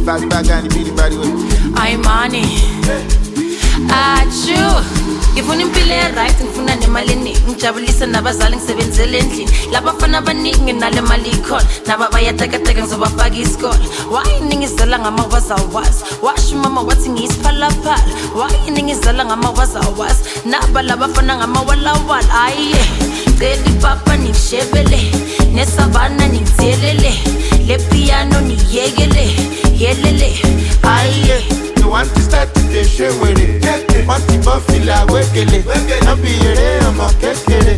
bad and the body way. I'm money. Achu. Ngifuna impilo right ngifuna nemali eningi ngijabulisa nabazali ngisebenzele endlini labafana abaningi nginale mali ikhona naba bayatekateka ngizobafaka isikole why ningizela ngamawazawazi washo mama wathi ngiyisiphalaphala why ningizela ngamawazawazi naba labafana ngamawalawala ayiye celi papa nishebele nesavana ningithelele le piano niyekele yelele ayiye. You want to start the show with it. Want to feel like wekele. I'll be here, I'm a kekele.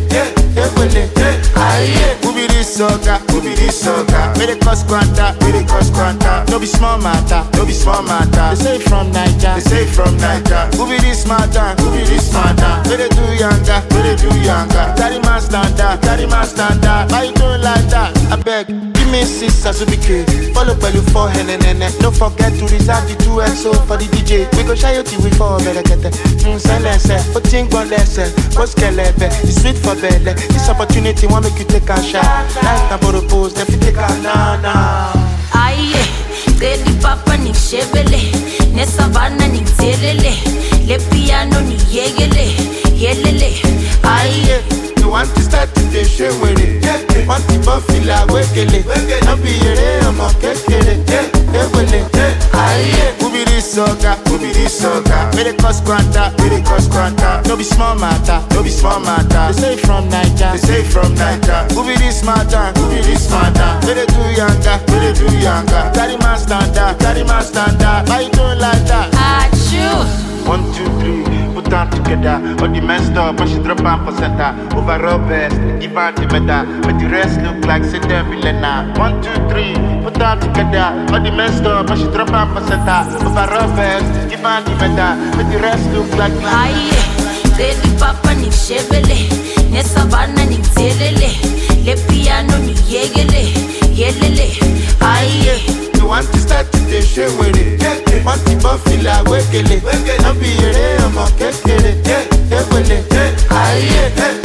Aye, who be this soca? May they cost quanta. No be small matter. They say from Niger. Who be this matter? May they do younger. Carry my standard. Why you doing like that? I beg, give me 6 as we be. Follow by you 4 and don't forget to reserve the 2XO for the DJ. We go shy you till we fall better get it. Silence, but think one lesson. What's kelebe? It's sweet for belly. This opportunity won't make you take a shot. Life na for pose, then you take a na. Aye, celi papa nishebele nesavana ningithelele le piano niyekele yelele. Aye. You want to start the show with it. Want to feel like wekele. I'll be here, I'm a kekele. Aye, who be this soca? May they cost quanta. No be small matter. They say from Niger. Who be this matter? May they do younger. Carry my standard. Why you doing like that? Achoo. 1, 2, 3, put them together. All the messed up, and she drop on percenta. Overall best, give her the medal. But the rest look like say them villain. 1, 2, 3, put them together. All the messed up, and she drop on percenta. Overall best, give her the medal. But the rest look like aye, celi papa nishebele nesavana ningithelele le piano niyekele yelele. Aye. You want to start the show with it. Want to feel like wekele. I'll be here, I'm a kekele. Aye.